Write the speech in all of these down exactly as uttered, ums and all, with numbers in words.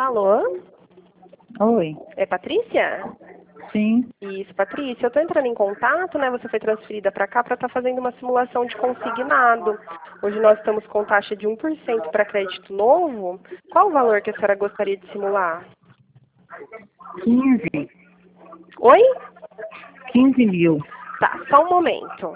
Alô? Oi. É Patrícia? Sim. Isso, Patrícia. Eu estou entrando em contato, né? Você foi transferida para cá para estar fazendo uma simulação de consignado. Hoje nós estamos com taxa de um por cento para crédito novo. Qual o valor que a senhora gostaria de simular? quinze. Oi? quinze mil. Tá, só um momento.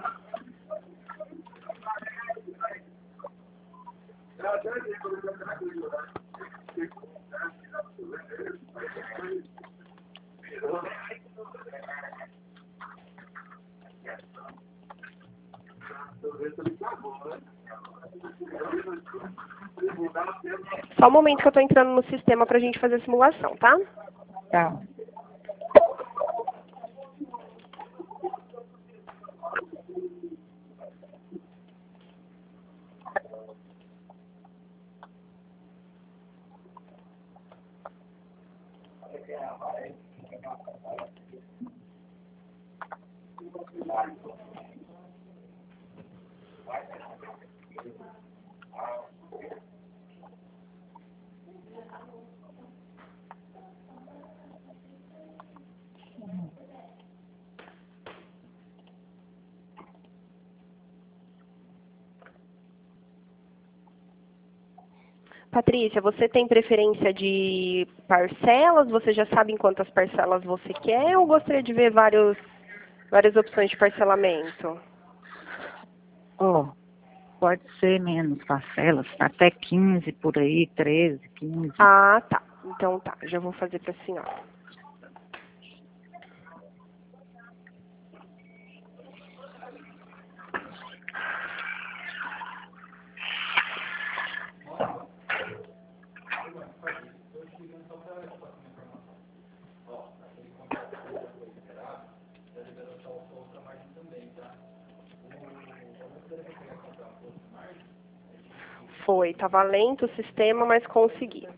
Só um momento que eu estou entrando no sistema para a gente fazer a simulação, tá? Tá. Patrícia, você tem preferência de parcelas? Você já sabe em quantas parcelas você quer ou gostaria de ver vários, várias opções de parcelamento? Ó, pode ser menos parcelas, até quinze por aí, treze, quinze. Ah, tá. Então tá, já vou fazer para a senhora. Foi, estava lento o sistema, mas consegui.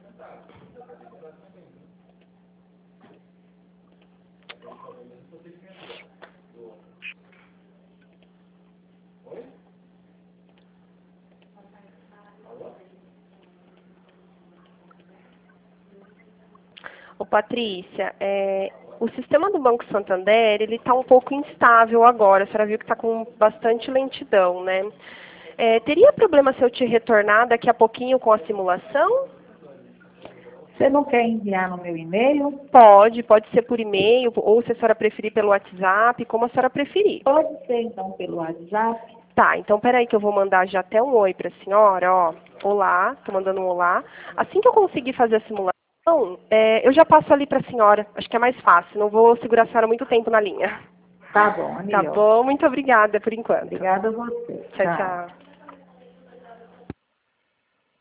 Ô, Patrícia, é, o sistema do Banco Santander, ele está um pouco instável agora. A senhora viu que está com bastante lentidão, né? É, teria problema se eu te retornar daqui a pouquinho com a simulação? Você não quer enviar no meu e-mail? Pode, pode ser por e-mail, ou se a senhora preferir pelo WhatsApp, como a senhora preferir. Pode ser, então, pelo WhatsApp. Tá, então peraí que eu vou mandar já até um oi para a senhora, ó. Olá, tô mandando um olá. Assim que eu conseguir fazer a simulação, é, eu já passo ali para a senhora. Acho que é mais fácil, não vou segurar a senhora muito tempo na linha. Tá bom, é Tá melhor. bom, muito obrigada por enquanto. Obrigada a você. Tchau, tchau.